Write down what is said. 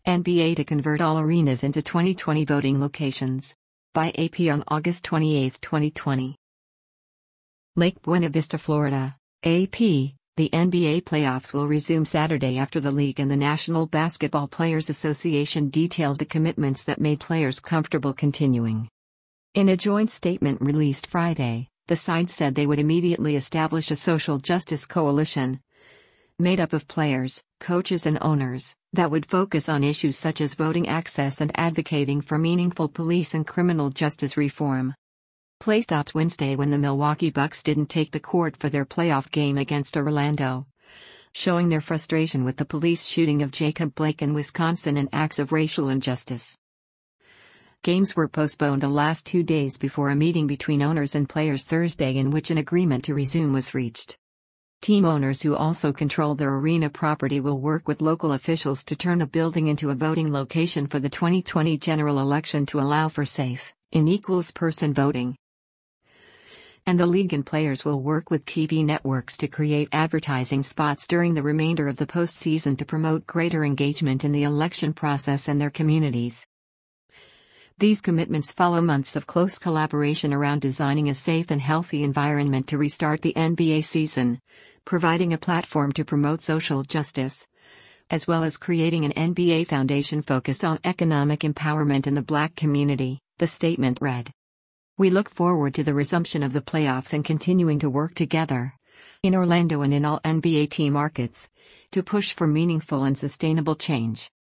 NBA to convert all arenas into 2020 voting locations. By AP on August 28, 2020. Lake Buena Vista, Florida. AP, the NBA playoffs will resume Saturday after the league and the National Basketball Players Association detailed the commitments that made players comfortable continuing. In a joint statement released Friday, the sides said they would immediately establish a social justice coalition made up of players, coaches and owners, that would focus on issues such as voting access and advocating for meaningful police and criminal justice reform. Play stopped Wednesday when the Milwaukee Bucks didn't take the court for their playoff game against Orlando, showing their frustration with the police shooting of Jacob Blake in Wisconsin and acts of racial injustice. Games were postponed the last 2 days before a meeting between owners and players Thursday in which an agreement to resume was reached. Team owners who also control their arena property will work with local officials to turn the building into a voting location for the 2020 general election to allow for safe, in-person voting. And the league and players will work with TV networks to create advertising spots during the remainder of the postseason to promote greater engagement in the election process and their communities. These commitments follow months of close collaboration around designing a safe and healthy environment to restart the NBA season, providing a platform to promote social justice, as well as creating an NBA foundation focused on economic empowerment in the Black community, the statement read. We look forward to the resumption of the playoffs and continuing to work together, in Orlando and in all NBA team markets, to push for meaningful and sustainable change.